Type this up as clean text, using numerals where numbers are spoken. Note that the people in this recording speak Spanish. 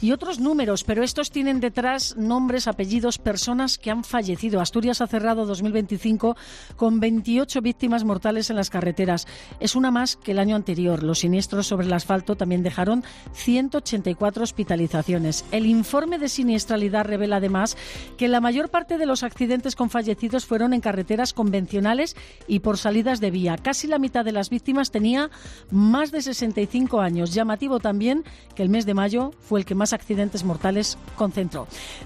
Y otros números, pero estos tienen detrás nombres, apellidos, personas que han fallecido. Asturias ha cerrado 2025 con 28 víctimas mortales en las carreteras. Es una más que el año anterior. Los siniestros sobre el asfalto también dejaron 184 hospitalizaciones. El informe de siniestralidad revela además que la mayor parte de los accidentes con fallecidos fueron en carreteras convencionales y por salidas de vía. Casi la mitad de las víctimas tenía más de 65 años. Llamativo también que el mes de mayo fue el que más accidentes mortales concentró.